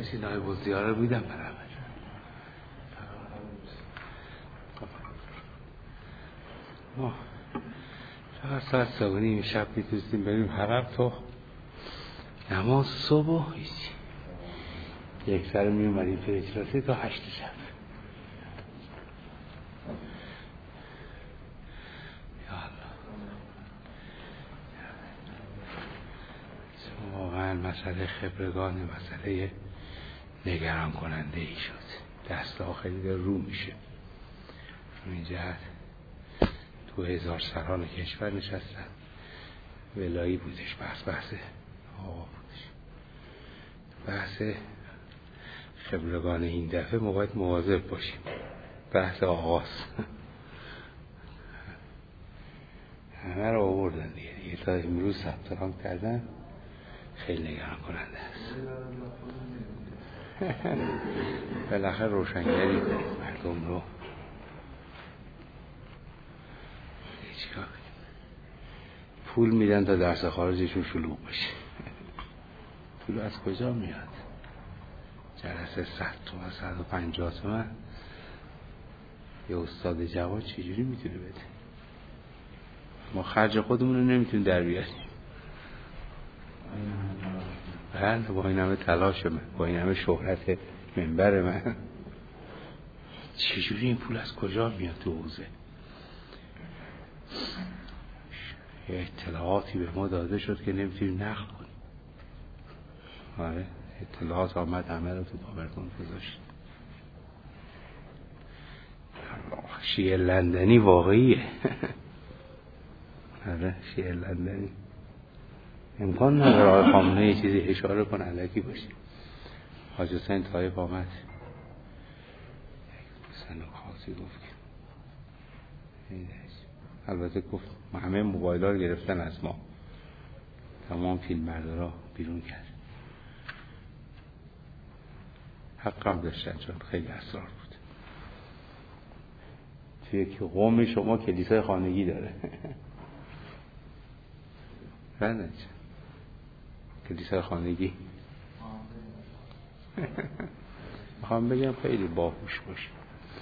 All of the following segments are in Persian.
باشی نایب الزیاره بودم برم ما فقط ساعت 3:30 شب میتونستیم بریم حرم تو نماز صبح و هیچی یک سر میومدیم تو اجلاسی تا 8 شب. یا الله واقعا مسئله خبرگان مسئله نگران کننده ای شد. دست آخری در رو میشه. این جهت 2000 سران کشور نشستن ولایی بودش بحث آقا بودش بحث خبرگان این دفعه ما باید مواظب باشیم. بحث آغاز همه رو آوردن دیگه تا امروز ثبت نام کردن. خیلی نگران کننده است. بالاخره روشنگری مردم رو چیکار پول میدن تا درس خارجشون شلوغ بشه. پول از کجا میاد؟ جلسه 100 تومن 150 تومن یه استاد جوان چجوری میتونه بده؟ ما خرج خودمون رو نمیتونیم در بیاریم. بله با این همه تلاش من، با این همه شهرت منبر من، چجوری این پول از کجا میاد تو حوزه؟ یه اطلاعاتی به ما داده شد که نمیتونیم نقل کنیم. آره اطلاعات آمد همه رو تو پاورپوینت گذاشت. شیعه لندنی واقعیه. آره شیعه لندنی امکان نداره آقای خامنه‌ای یه چیزی اشاره کنه الکی باشه. حاج حسین طایف آمد سن خاصی گفت البته گفت همه موبایل ها رو گرفتن از ما، تمام فیلم بردارا بیرون کرد. حقم داشتن چون خیلی اسرار بود. توی که قوم شما کلیسای خانگی داره. نه کلیسای خانگی میخوام بگم خیلی باهوش باشه.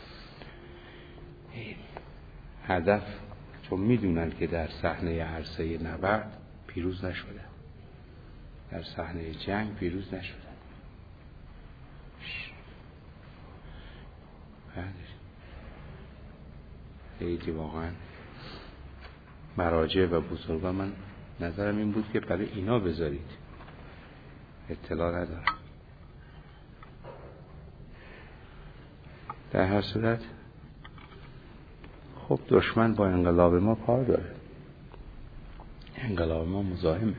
هدف چون میدونن که در صحنه عرصه نبرد پیروز نشدن، در صحنه جنگ پیروز نشدن. خیلی واقعا مراجع و بزرگان من نظرم این بود که برای اینا بذارید، اطلاع ندارم. در هر صورت خب دشمن با انقلاب ما کار داره. انقلاب ما مزاحمه.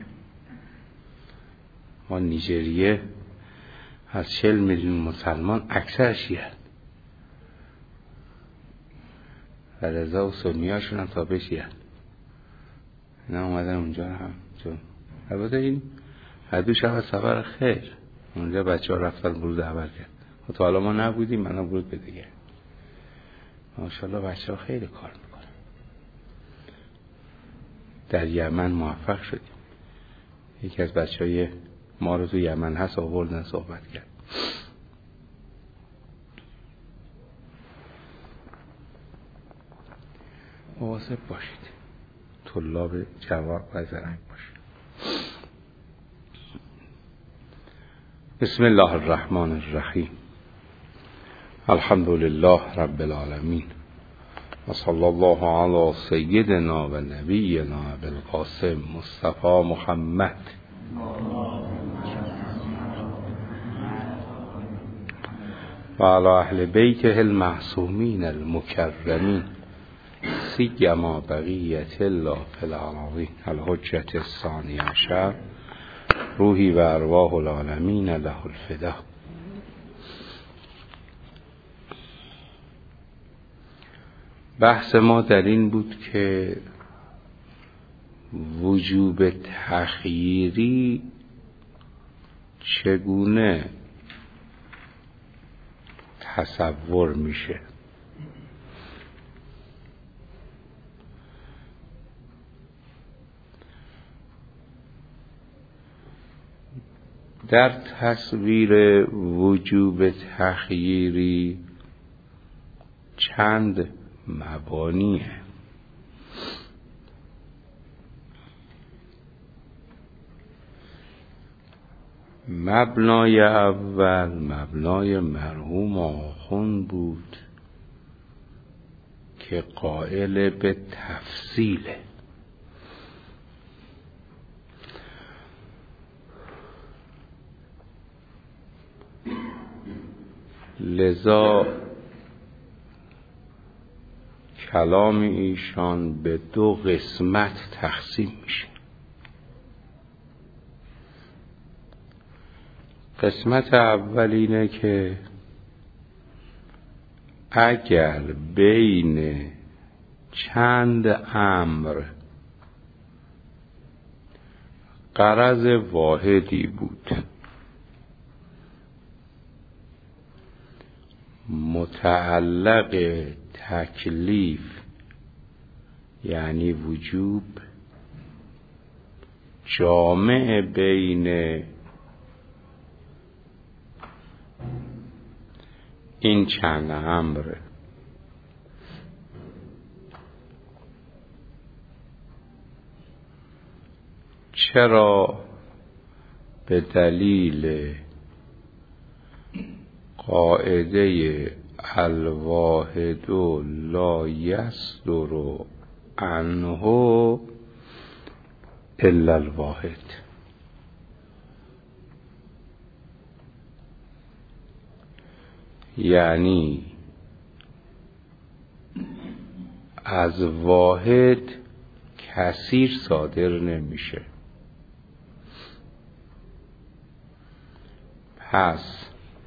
ما نیجریه از 40 میلیون مسلمان اکثر شیعه و رضا و سنی هاشون هم تابع شیعه. اینا اومدن اونجا هم چون البته این حدوش هم از سفر خیر اونجا بچه ها رفتن ورود اول کرد. تا حالا ما نبودیم من ورود بده گرد. ماشاءالله بچه ها خیلی کار میکنن. در یمن موفق شدیم. یکی از بچه های ما رو تو یمن هست آوردن صحبت کرد. مواظب باشید. طلاب جواب و زرنگ باشید. بسم الله الرحمن الرحیم. الحمد لله رب العالمین و صلی الله علی سیدنا و نبینا بالقاسم مصطفی محمد و علی اهل بیته المعصومین المکرمین سیما بقیت الله فی الارضین الحجة الثانی عشر روحی و ارواح العالمین له الفدا. بحث ما در این بود که وجوب تخییری چگونه تصور میشه. در تصویر وجوب تخییری چند مبانیه. مبنای اول مبنای مرحوم آخوند بود که قائل به تفصیله. لذا کلام ایشان به دو قسمت تقسیم میشه. قسمت اول اینه که اگر بین چند امر غرض واحدی بود، متعلق تکلیف یعنی وجوب، جامع بین این چند امر، چرا؟ به دلیل قاعده الواحد لا یصدر عنه الا الواحد. یعنی از واحد کثیر صادر نمیشه. پس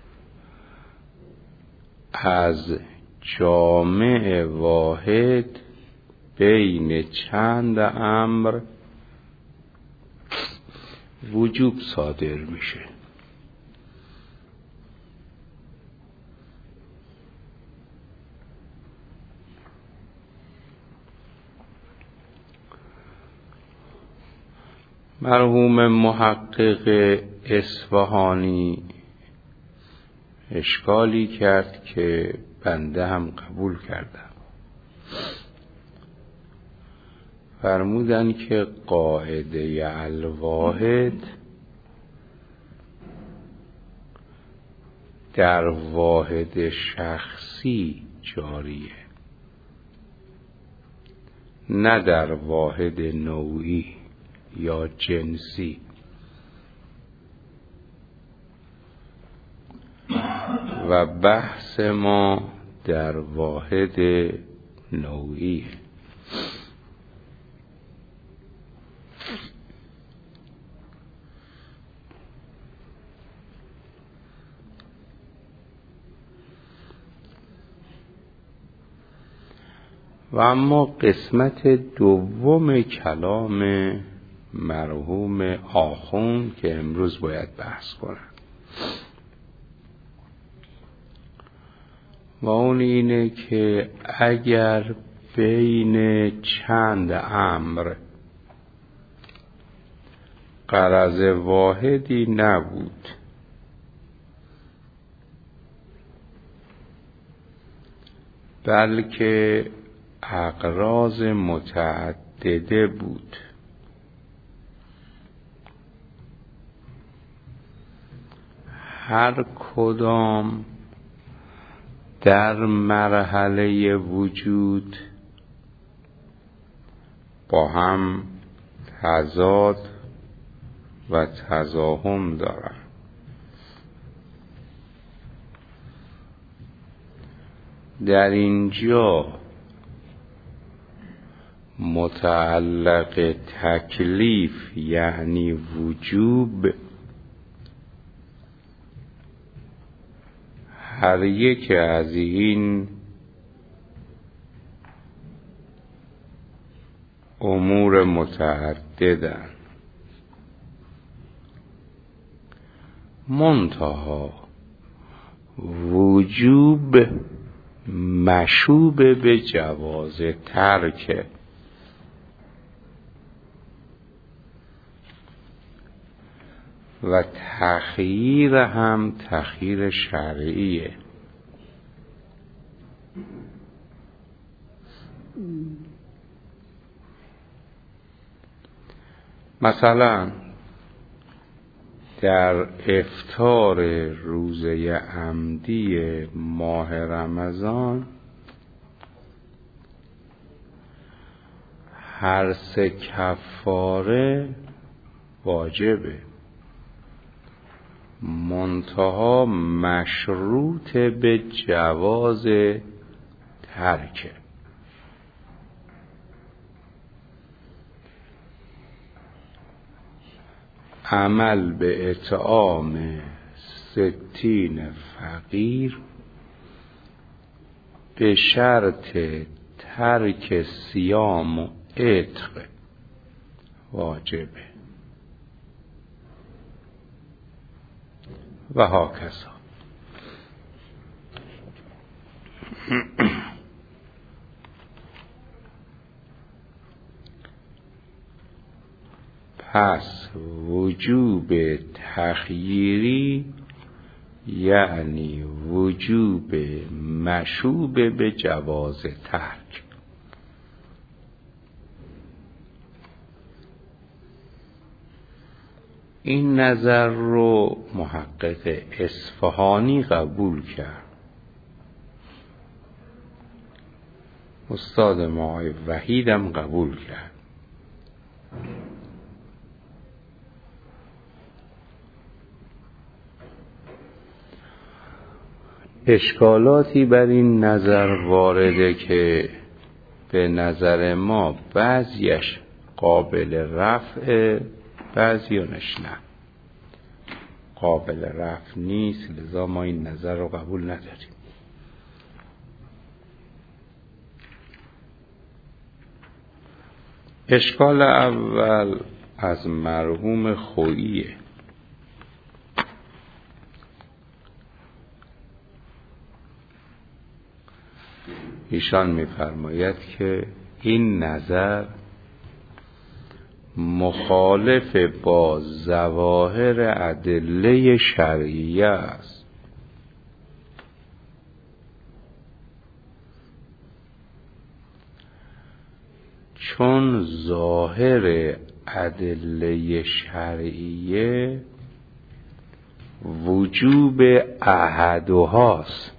از جامع واحد بین چند امر وجوب صادر میشه. مرحوم محقق اصفهانی اشکالی کرد که بنده هم قبول کردم. فرمودن که قاعده الواحد در واحد شخصی جاریه، نه در واحد نوعی یا جنسی. و بحث ما در واحد نوعی. و اما قسمت دوم کلام مرحوم آخوند که امروز باید بحث کنم و اون اینه که اگر بین چند امر غرض واحدی نبود، بلکه اغراض متعدده بود، هر کدام در مرحله وجود با هم تضاد و تزاحم دارن. در اینجا متعلق تکلیف یعنی وجوب هر یک از این امور متعددن، منتها وجوب مشوب به جواز ترک. و تخییر هم تخییر شرعیه. مثلا در افطار روزه عمدی ماه رمضان هر 3 کفاره واجبه، منتها مشروط به جواز ترکه. عمل به اطعام 60 فقیر به شرط ترک صیام و عتق واجبه و هاکذا. پس وجوب تخییری یعنی وجوب مشوب به جواز ترک. این نظر رو محقق اصفهانی قبول کرد. استاد ما آقای وحیدم قبول کرد. اشکالاتی بر این نظر وارده که به نظر ما بعضیش قابل رفع، بعضیانش نه، قابل رفع نیست، لذا ما این نظر رو قبول نداریم. اشکال اول از مرحوم خوییه. ایشان می‌فرماید که این نظر مخالف با ظواهر ادله شرعیه است. چون ظاهر ادله شرعیه وجوب احدهاست،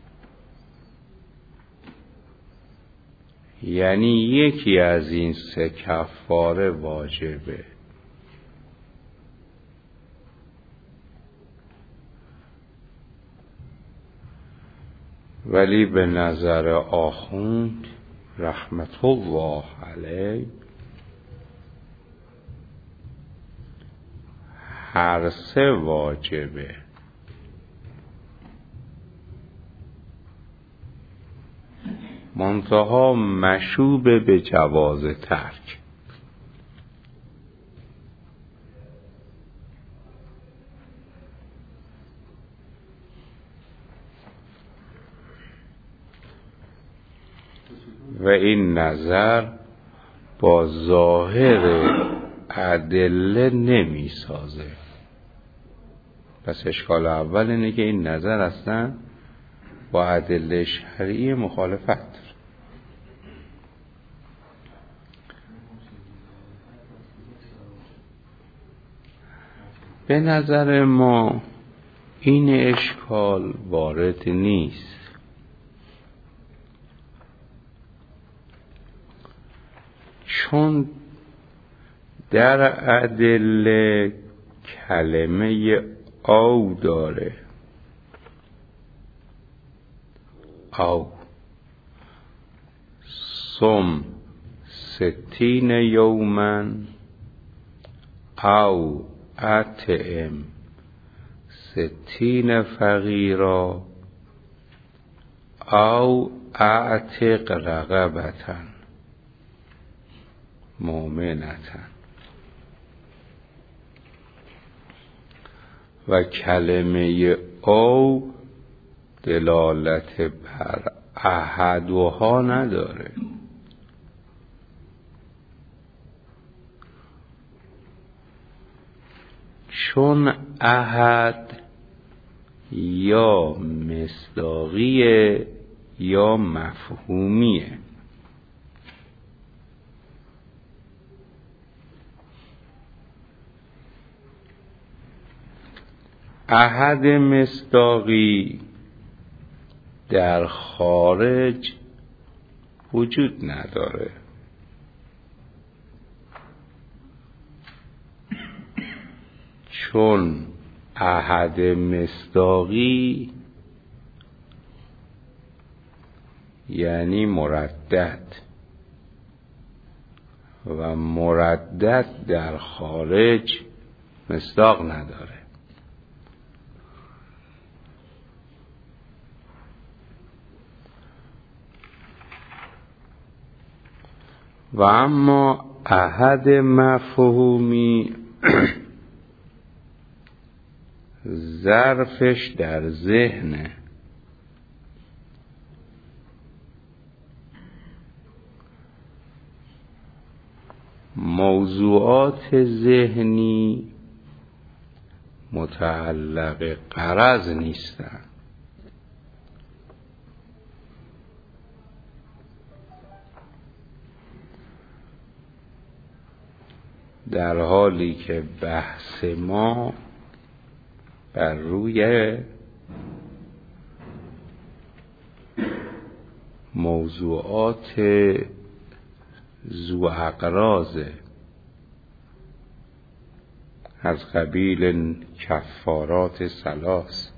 یعنی یکی از این 3 کفاره واجبه. ولی به نظر آخوند رحمت الله علیه هر 3 واجبه. منتها مشوب به جواز ترک. و این نظر با ظاهر ادله نمی سازه. پس اشکال اول اینه که این نظر اصلا با ادله شرعی مخالفت داره. به نظر ما این اشکال وارد نیست، چون در ادله کلمه او داره، او صم 60 یوما او اطعم 60 فقیرا او اعتق رقبة مؤمنة. و کلمه او دلالت بر احدها نداره، چون احد یا مصداقیه یا مفهومیه. احد مصداقی در خارج وجود نداره. چون احد مصداقی یعنی مردد و مردد در خارج مصداق نداره. و اما احد مفهومی ظرفش در ذهنه. موضوعات ذهنی متعلق غرض نیستن. در حالی که بحث ما بر روی موضوعات ذو اغراض از قبیل کفارات ثلاث.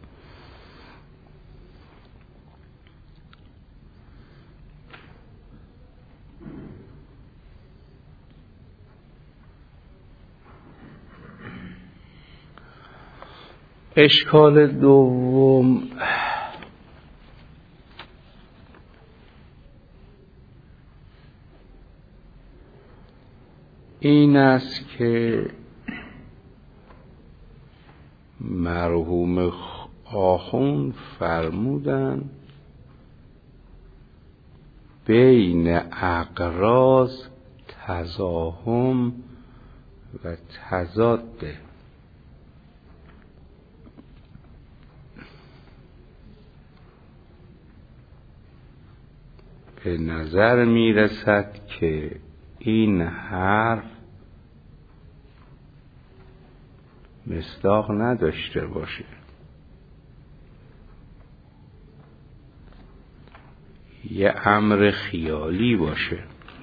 اشکال دوم این است که مرحوم آخوند فرمودن بین اغراض تزاحم و تضاده. به نظر می رسد که این حرف مصداق نداشته باشه. یه امر خیالی باشه.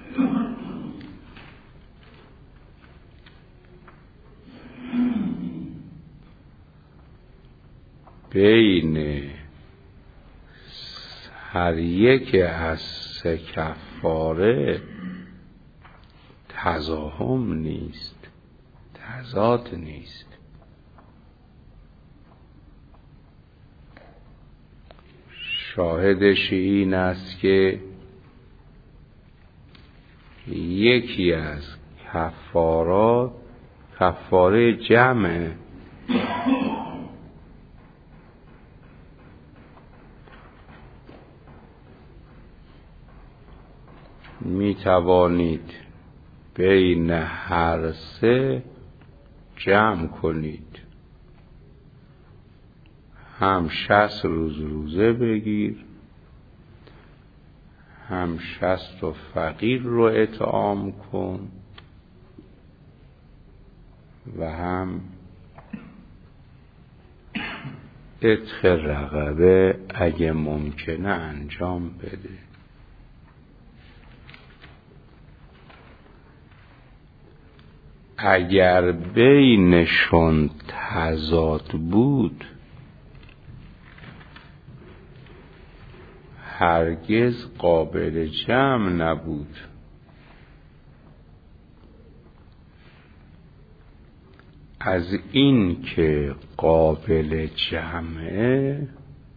بین هر یک از سه کفاره تزاحم نیست، تضاد نیست. شاهدش این است که یکی از کفارات کفاره جمعه. می توانید بین هر سه جمع کنید. هم 60 روز روزه بگیر، هم 60 فقیر رو اطعام کن و هم عتق رقبه اگه ممکنه انجام بده. اگر بینشون تضاد بود هرگز قابل جمع نبود. از این که قابل جمعه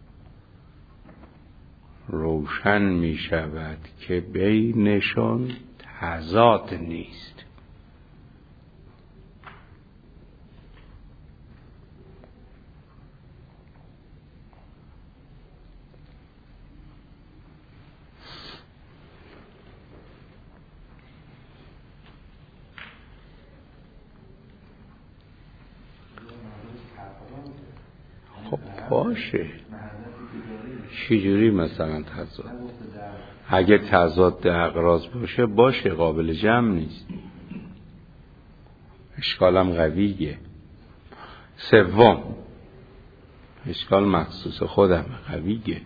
روشن می شود که بینشون تضاد نیست. باشه. چجوری مثلا تضاد؟ اگه تضاد اقراض باشه قابل جمع نیست، اشکالم قویه. سوم، اشکال مخصوص خودم قویه.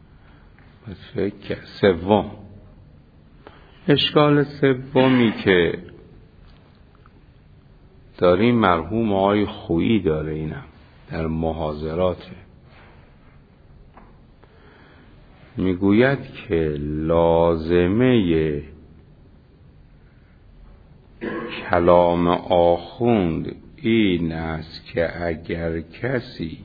سوم، اشکال سومی که داریم مرحوم آقای خویی داره، اینم در محاضراته، میگوید که لازمه کلام آخوند این است که اگر کسی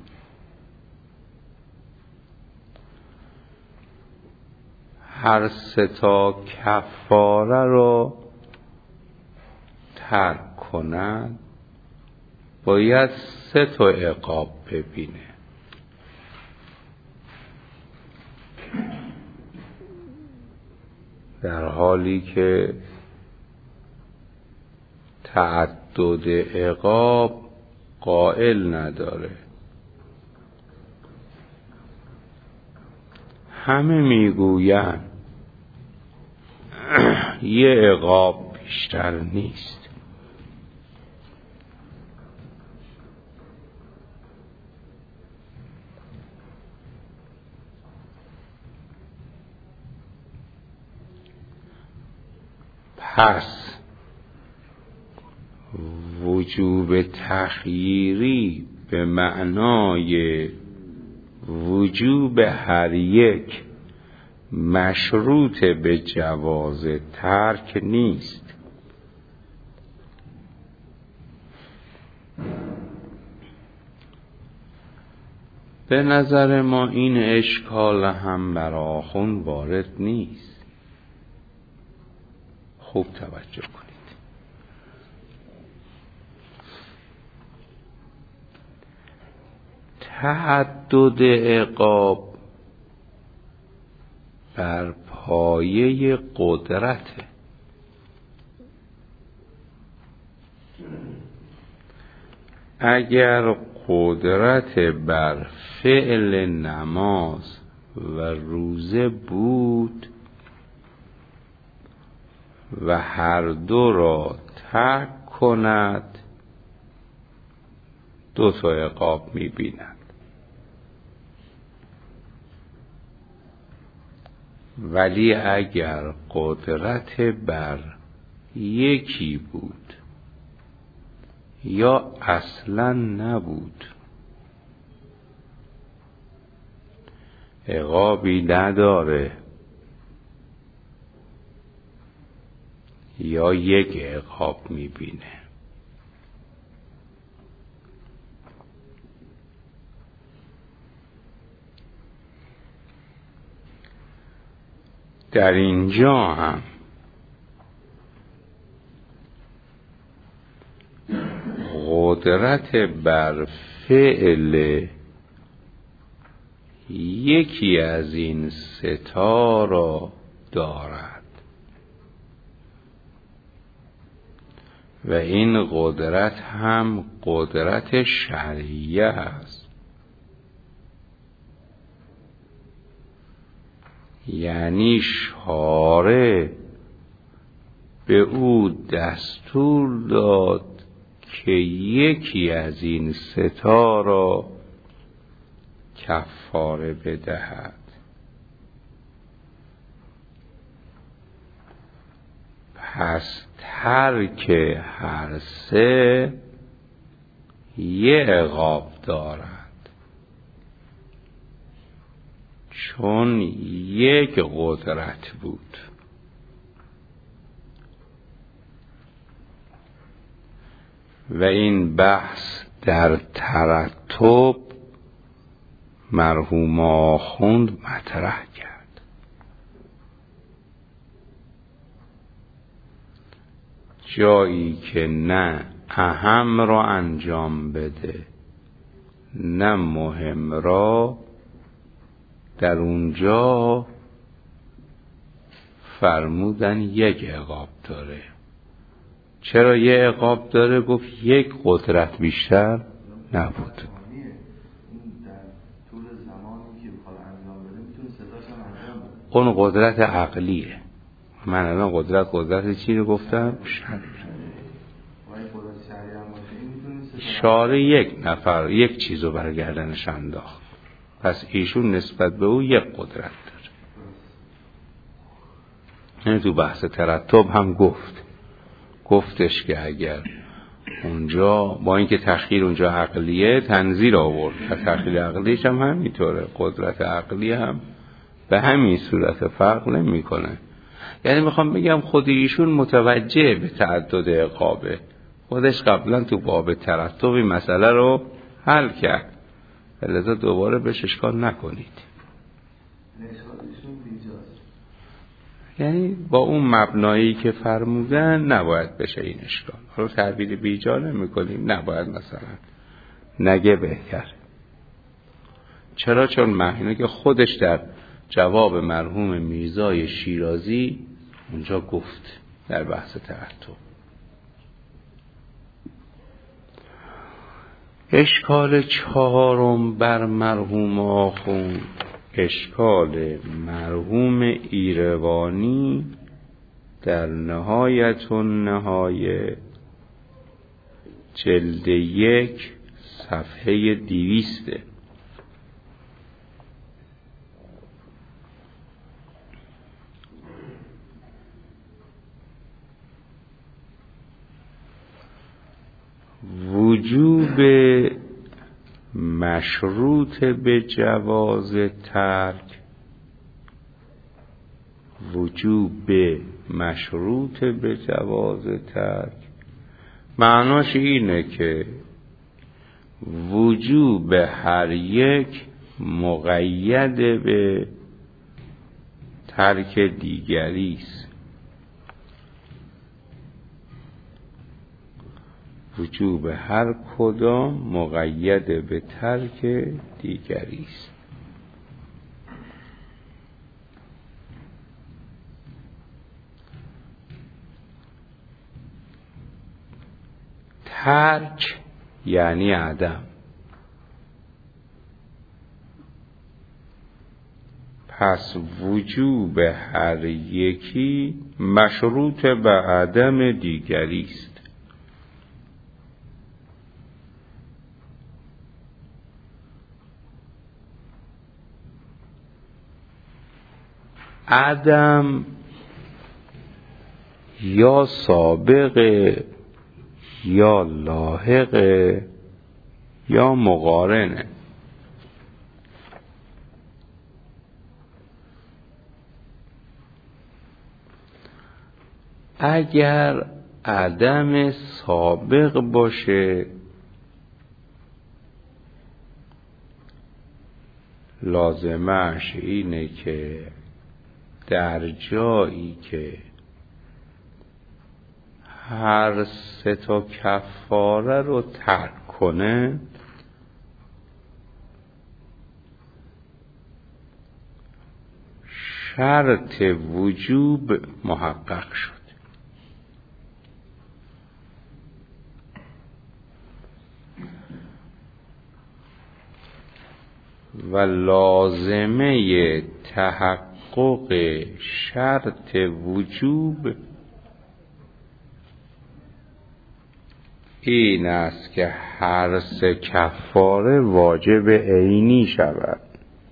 هر سه تا کفاره را ترک کند باید سه تا عقاب ببینه. در حالی که تعدد عقاب قائل نداره. همه میگویند یه عقاب بیشتر نیست. پس وجوب تخییری به معنای وجوب هر یک مشروط به جواز ترک نیست. به نظر ما این اشکال هم بر آخوند وارد نیست. خوب توجه کنید. تعدد عقاب بر پایه قدرته. اگر قدرت بر فعل نماز و روزه بود و هر دو را ترک کند، دو تا عقاب می‌بیند. ولی اگر قدرت بر یکی بود یا اصلا نبود، عقابی نداره یا یک عقاب میبینه. در اینجا هم قدرت بر فعل یکی از این ستا را دارد و این قدرت هم قدرت شرعیه است. یعنی شارع به او دستور داد که یکی از این ستا را کفاره بدهد. پس ترک هر سه یه عقاب دارد، چون یک قدرت بود. و این بحث در ترتب مرحوم آخوند مطرح کرد. جایی که نه اهم را انجام بده نه مهم را، در اونجا فرمودن یک عقاب داره. چرا یک عقاب داره؟ گفت یک قدرت بیشتر نبود. اون قدرت عقلیه. من الان قدرت چی رو گفتم؟ شارع یک نفر یک چیز رو بر گردنش انداخت، پس ایشون نسبت به او یک قدرت داره. یعنی تو بحث ترتب هم گفتش که اگر اونجا با اینکه تخییر اونجا عقلیه تنزیر آورد، تخییر عقلیش هم همینطوره، قدرت عقلی هم به همین صورت فرق نمی کنه. یعنی میخوام بگم خود ایشون متوجه به تعدد عقابه، خودش قبلا تو باب ترتب این مسئله رو حل کرد، لذا دوباره بهش اشکال نکنید. یعنی با اون مبنایی که فرمودن نباید بشه این اشکال. حالا تعبیر بیجا نمی کنیم، نباید مثلا نگه بهتر. چرا؟ چون معنی که خودش در جواب مرحوم میرزای شیرازی اونجا گفت در بحث ترتب. اشکال چهارم بر مرحوم آخوند، اشکال مرحوم ایروانی در نهایت النهایه جلد 1 صفحه 200. وجوب مشروط به جواز ترک، معناش اینه که وجوب هر یک مقید به ترک دیگری است. وجوب هر کدام مقید به ترک دیگری است. ترک یعنی عدم، پس وجوب هر یکی مشروط به عدم دیگری است. عدم یا سابقه یا لاحقه یا مقارنه. اگر عدم سابق باشه لازمش اینه که در جایی که هر 3 کفاره رو ترک کنه شرط وجوب محقق شد و لازمه تحقق شرط وجوب این است که هر 3 کفاره واجب عینی شود،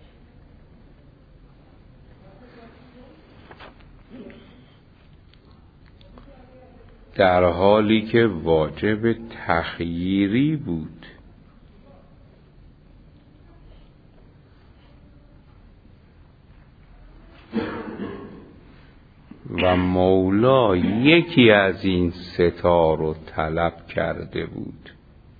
در حالی که واجب تخییری بود. و مولا یکی از این 3 رو طلب کرده بود.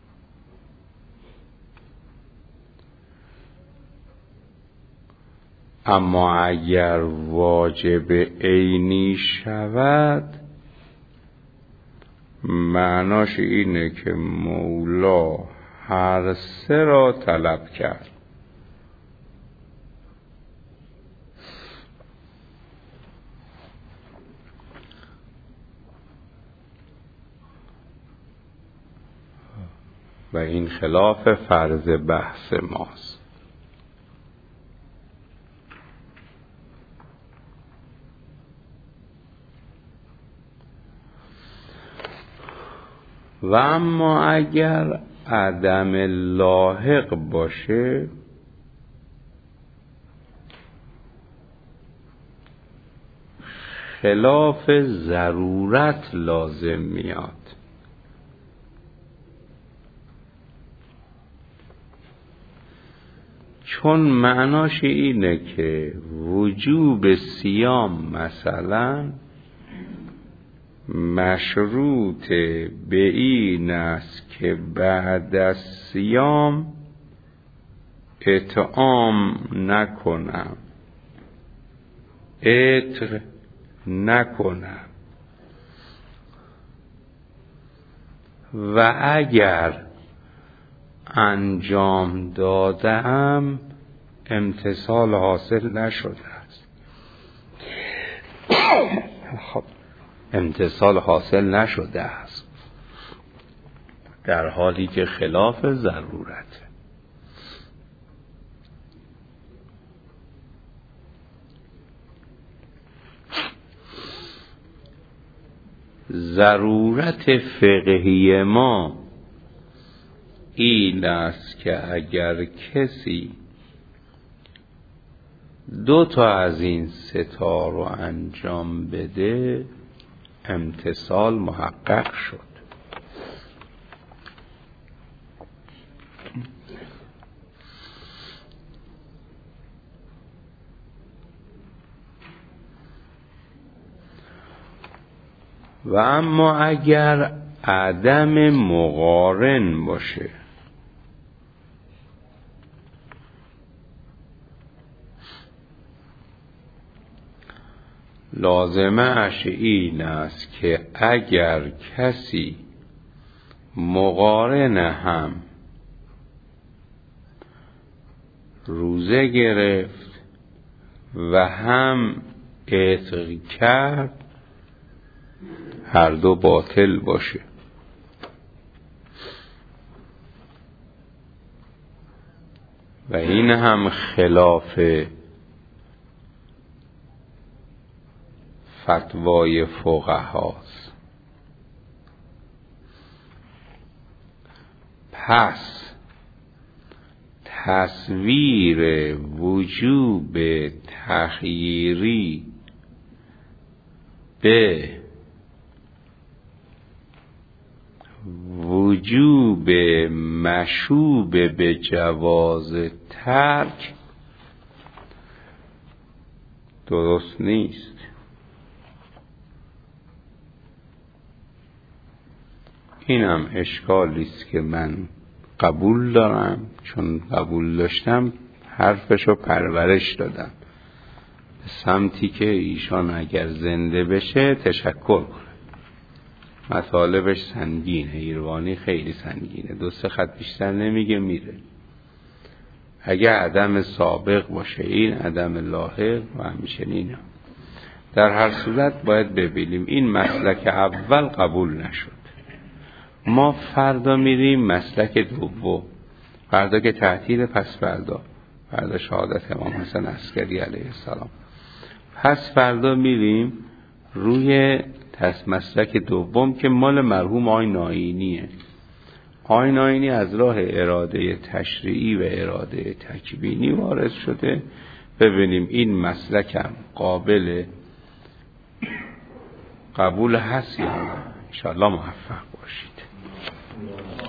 اما اگر واجب عینی شود معناش اینه که مولا هر 3 را طلب کرد. و این خلاف فرض بحث ماست. و اما اگر عدم لاحق باشه خلاف ضرورت لازم میاد. چون معناش اینه که وجوب صیام مثلا مشروط به این است که بعد از صیام اطعام نکنم، عتق نکنم، و اگر انجام دادم امتثال حاصل نشده است. خب امتثال حاصل نشده است در حالی که خلاف ضرورت. ضرورت فقهی ما این است که اگر کسی 2 تا از این 3 تا رو انجام بده امتثال محقق شد. و اما اگر عدم مقارن باشه، لازمه اش این است که اگر کسی مقارن هم روزه گرفت و هم عتق کرد هر دو باطل باشه. و این هم خلاف فتوای فقهاست. پس تصویر وجوب تخییری به وجوب مشوب به جواز ترک درست نیست. اینم اشکالی است که من قبول دارم، چون قبول داشتم حرفشو پرورش دادم به سمتی که ایشان اگر زنده بشه تشکر کنه. مطالبش سنگینه، ایروانی خیلی سنگینه، 2-3 خط بیشتر نمیگه میره. اگه عدم سابق باشه این عدم لاحق و همچنین. در هر صورت باید ببینیم این مسلک اول قبول نشد. ما فردا میریم مسلک دوم، فردا که تعطیل، پس فردا شهادت امام حسن عسکری علیه السلام، پس فردا میریم روی مسلک دوم که مال مرحوم آقای ناینیه. آقای ناینی از راه اراده تشریعی و اراده تکوینی وارد شده. ببینیم این مسلک هم قابل قبول هست یا نه. انشاءالله موفق باشید.